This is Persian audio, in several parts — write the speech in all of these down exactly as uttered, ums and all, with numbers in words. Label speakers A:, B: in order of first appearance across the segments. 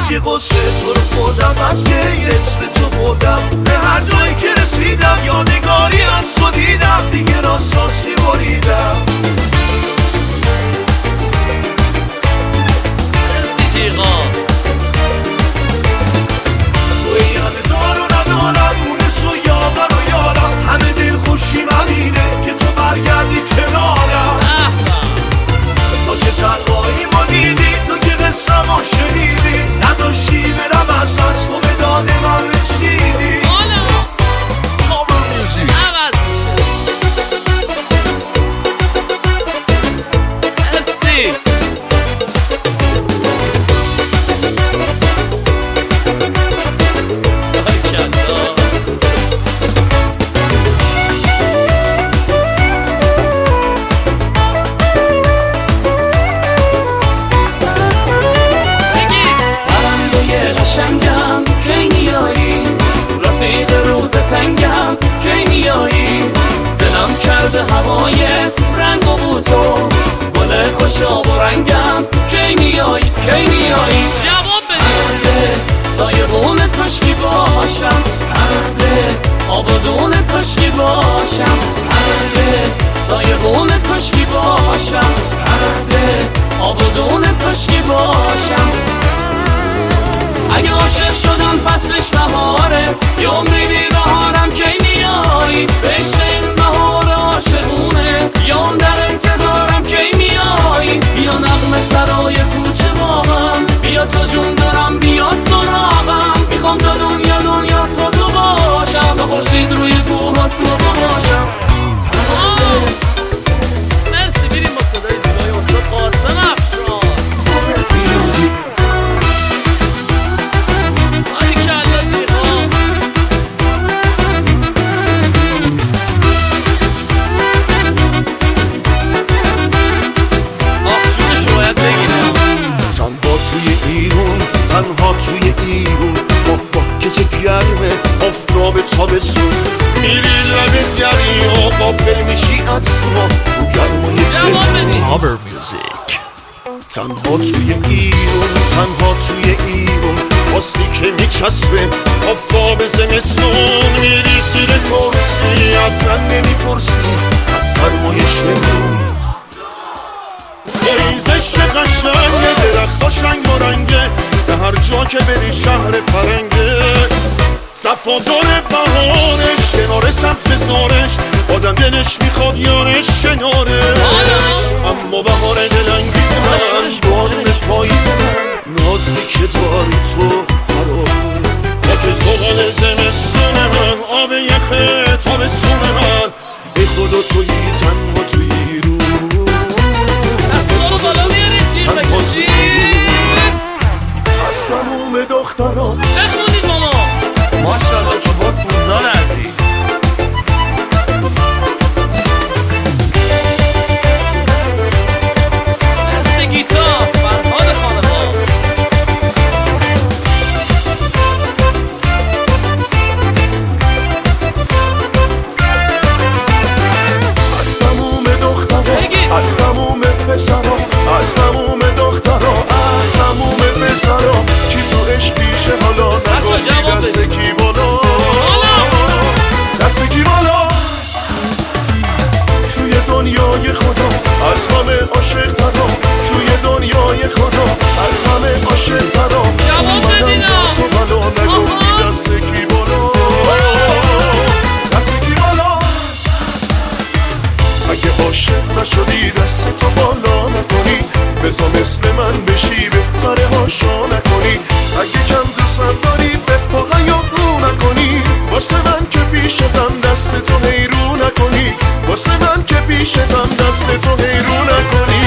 A: از یه قصه تو رو خوردم، از که اسم تو بردم، به هر جایی که رسیدم یادگاری از تو دیدم، دیگه راستاسی بریدم. توی همه دار و ندارم، مونس و یاور و یارم، همه دل خوشیم همینه که تو برگردی کنارم. تو که تنهایی ما دیدی، تو که قصه ما شنیدی، نداشتی برم از از تو به داد من رسیدی.
B: تنگم کی میایی، دلم کرده هوای رنگ و بوتو، گل خوشاب و رنگم کی میایی، کی میایی. جواب بده سایبونت کاشکی باشم، پرده آبادونت کاشکی باشم، پرده سایبونت کاشکی باشم، پرده آبادونت کاشکی باشم. اگه عاشق شدن فصلش بهاره، یه عمری بی بهارم کی میایی، بهشت این بهار عاشقونه، یا اون در انتظارم کی میایی. بیا نغمه سرای کوچه باغم، بیا تو جون دارم بیا سراغم، میخوام تا دنیا دنیا سا تو باشم، تا خورشید روی کوه ها سا تو باشم.
C: مرسی، بریم با صدای زیبای استاد قاسم افشار.
A: تنها توی ایرون با باکش گرمه آفتاب تابستون، میری لب دریا غافل میشی از ما تو گرمای
D: Cover Music.
A: تنها توی ایرون، تنها توی ایرون واستی که میچسبه آفتاب زمستون، میری زیر کرسی از من نمیپرسی از سرمای شمرون. ریزش قشنگه درخت شنگ و رنگه، به هر جا که بری شهر فرنگه، صفادار بهارش کنار سبز زارش، آدم دلش میخواد یارش کنارش. اما بهار دلنگی من بارون پایی نازی که داری تو برام، با که زغال زمستون من آب یخه تابستون من، ای خدا تویی تنها تویی رو تنها تویی از تموم دختران
C: بخونید ماما.
D: ماشاءالله که با پوزار عزیز.
C: مرسی گیتار فرهاد خانمان.
A: از تموم دختران، از تموم پسران، از تموم دختران، از تموم پسران، کی تو عشقیشه حالا نگفتی دست کی بالا، دست کی بالا. توی دنیای خدا از همه عاشق ترام، توی دنیای خدا از همه عاشق ترام، اومدم با تو بالا نگفتی دست کی بالا، دست کی بالا. اگه عاشق نشدی دست تو بالا نکنی، بزا مثل من بشی بهتره هاشا نکنی، اگه کم دوستم داری به پا حیات رو نکنی، واسه من که پیشتم دست تو هیرو نکنی، واسه من که پیشتم دست تو هیرو نکنی.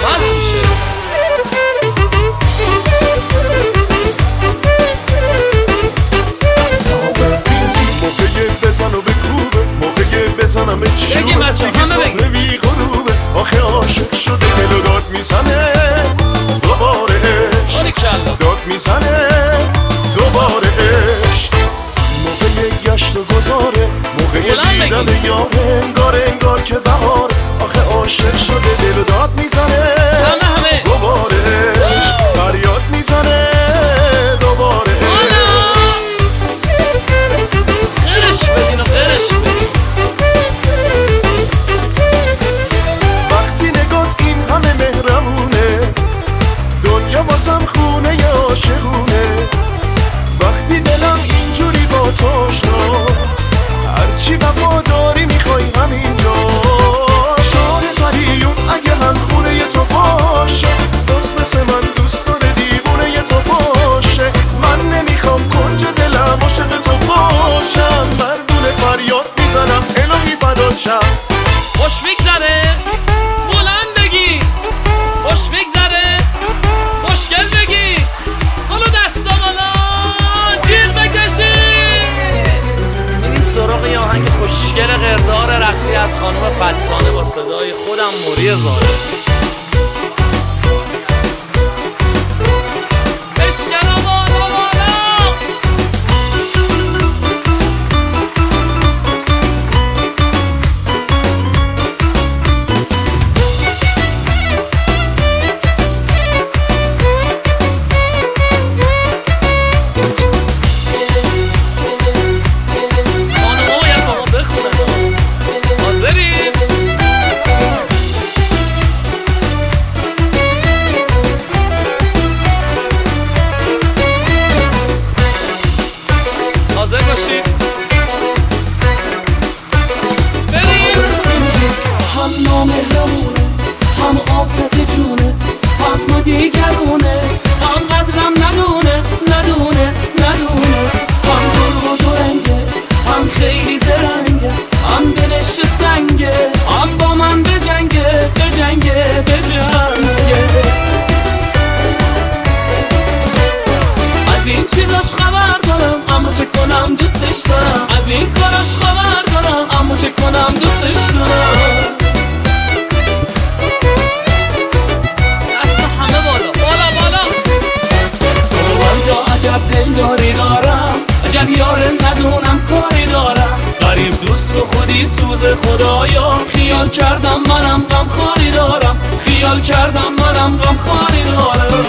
A: موقعی بزن و بکوبه، موقعی بزنم به چوبه، دیگه بی غروبه، آخه عاشق شده دل و داد میزنه دوباره عشق، داد میزنه دوباره عشق. موقع گشت و گذاره، موقع دیدن یاره، انگار انگار که بهار، آخه عاشق شده دل و داد
C: خانم فتانه با صدای خودم موری زاره.
B: از این کاراش خبر دارم اما چه کنم دوستش دارم.
C: دست همه بالا بالا بالا.
B: من تا عجب دلداری دارم، عجب یاره ندونم کاری دارم. غریب دوست و خودی سوز خدایا، خیال کردم منم غم خاری دارم، خیال کردم منم غم خاری دارم.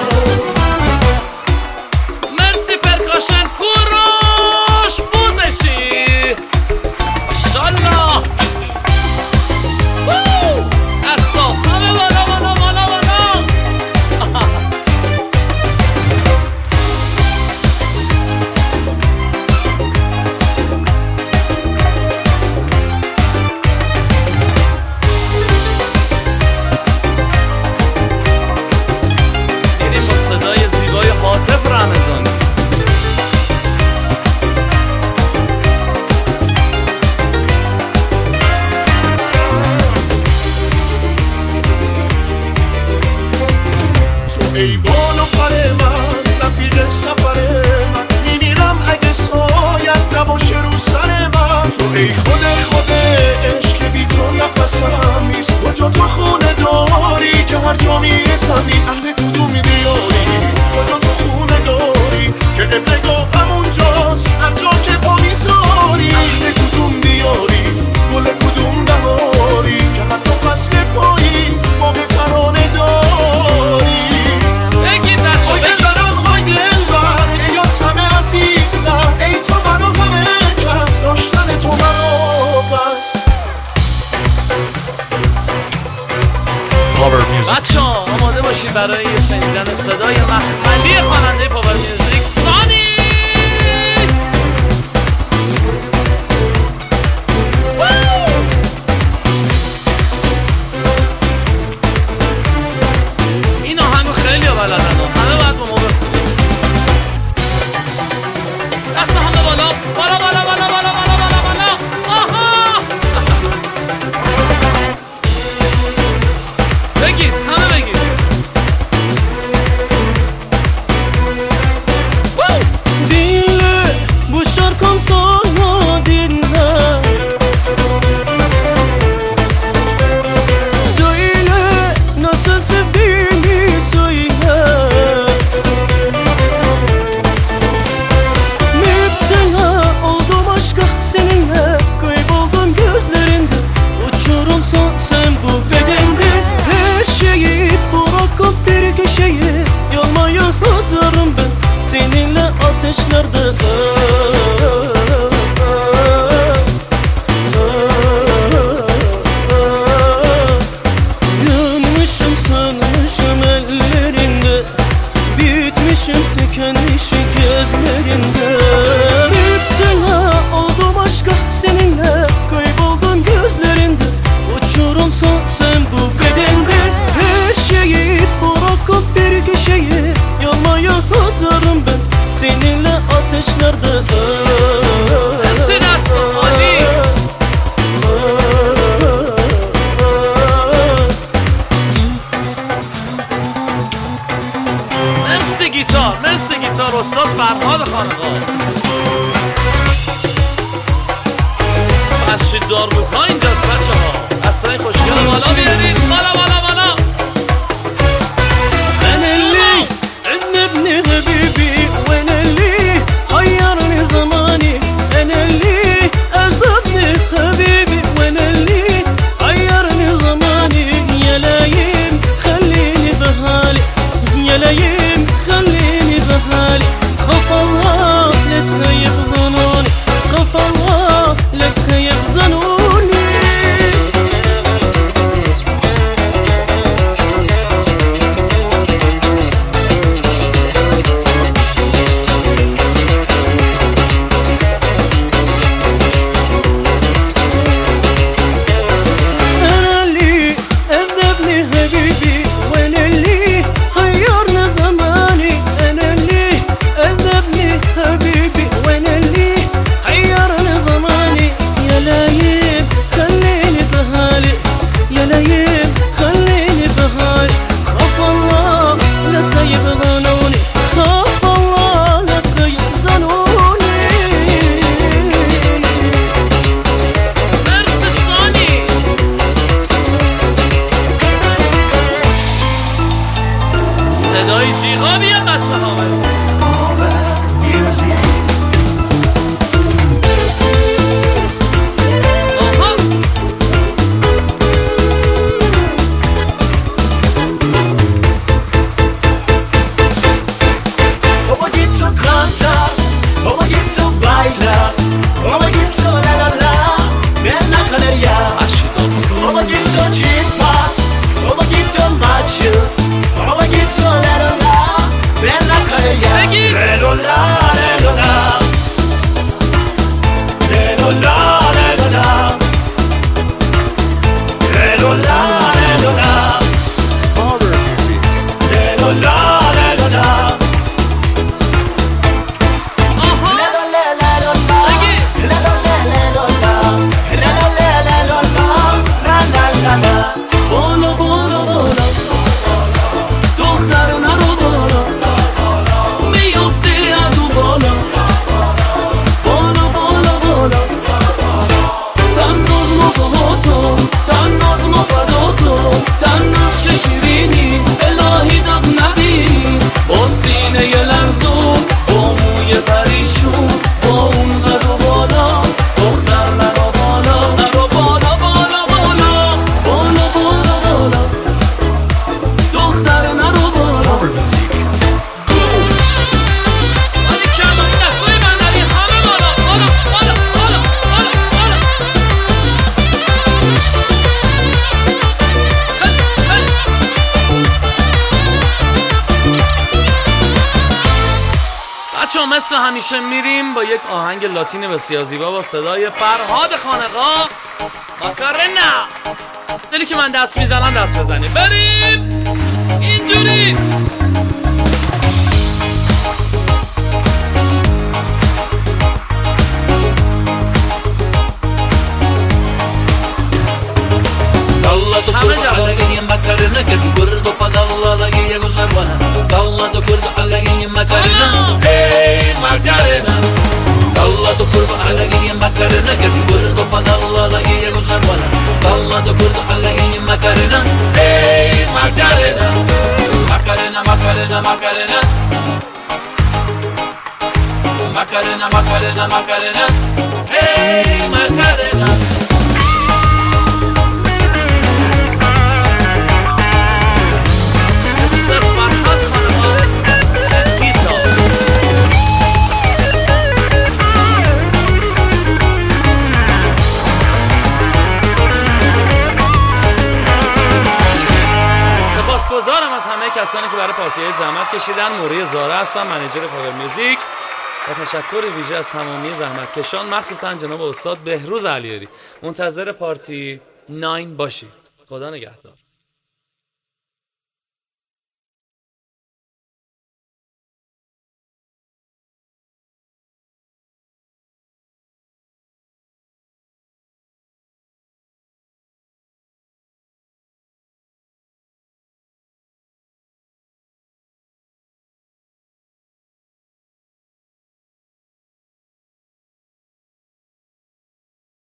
C: مرسی پرکاشن کوروش بوزشی ماشالله. دستا همه بالا بالا بالا بالا. اینیم با صدای زیبای حاطف رمضانی.
A: تو ای بال و پر من، رفیق سفر من، میمیرم اگه سایت نباشه رو سر من. تو ای خود خود عشق که بی تو نفسم نیست، کجا تو خونه داری که هر جا میرسم نیست. اهل کدوم دیاری کجا تو خونه داری که قبلگاه همونجاست هر جا که پا میذاری. اهل کدوم دیاری گل کدوم بهاری که حتی فصل پاییز باغ ترانه داری. های دلبرم های دلبر ایات همه عزیزم، ای تو برا همه کس داشتن تو مرا بس.
C: بچه ها آماده باشید برای یه شنیدن صدای مخملی خواننده پاور میوزیک سانی. این آهنگو خیلی ها بلدن، همه باید با ما بخونیم. دست همه بالا بالا بالا بالا بالا بالا بالا بالا. آها بگید همه بگید.
E: Dinle bu şarkım sana dinle. Söyle nasıl sevdiğini söyle. Müptela oldum aşka seninle, kayboldum gözlerinde. Uçurumsan sen bu bedende. Her şeyi bırakıp bir köşeye, yanmaya hazırım ben seninle ateşlerde. Yanmışım sanmışım ellerinde, bitmişim tükenmişim gözlerinde. İptila oldum aşka seninle, kayboldum gözlerinde. Uçurumsan sen bu bedende. Her şeyi bırakıp bir köşeye, yanmaya hazırım ben seninle ateşlerde.
C: Nasıl nasıl Ali? مرسی گیتار، مرسی گیتار استاد فرهاد خانقاه. فرشید داربوکا اینجاست بچه ها. دستای خوشگل بالا بیارید بالا بالا بالا
E: أنا اللي عند ابن حبيبي وأنا اللي حيرني زماني أنا اللي أذبني حبيبي وأنا اللي حيرني زماني يا لايم خليني بحالي يا لايم خليني بحالي خاف الله لا تخيب ظنوني خاف الله لا تخيب ظنوني
C: صدای جیغا بیاد بچه ها مرسی آها
F: Un poquito cantas, un poquito bailas, un poquito la la la, ven a canería. Un poquito chispas, un poquito machos, un poquito la la la, ven a canería. La la la la, la la la la, la la la la,
A: Harvard Music.
F: la la la la.
B: بالا بالا بالا دختر نرو بالا میافته از اون بالا بالا بالا بالا تناز ما با تو تناز ما فدا تو تناز چه شیرینی الهی دق نبینی با سینه ی لرزون با موی پریشون با اون قد و بالا دختر نرو بالا نرو بالا بالا بالا بالا بالا بالا دختر نرو بالا
A: Harvard Music.
C: ولی کم دستای بندری همه بالا بالا بالا بالا بالا بالا هل هل بچه ها مثل همیشه میریم با یک آهنگ لاتین بسیار زیبا با صدای فرهاد خانقا ماکارنا دلی که من دست میزنم دست بزنیم بریم اینجوری
G: Dalla tu
C: همه
G: kurdo
C: جواب.
G: alla gini makarina che tu kurdo pa dalla la gini cosa buona Dalla tu kurdo alla gini makarina Hey makarina Dalla tu kurdo alla gini makarina che tu kurdo pa dalla la gini cosa buona Dalla tu kurdo alla gini makarina Hey makarina Macarena macarena macarena Macarena macarena macarena Hey macarena
C: مستر فرهاد خانقا گیتار سپاسگزارم از همه کسانی که برای پارتی زحمت کشیدن. موری زاره هستم، منیجر پاور میوزیک. با تشکر ویژه از تمامی زحمتکشان، مخصوصا جناب استاد بهروز علیاری. منتظر پارتی نه باشید. خدا نگهدار.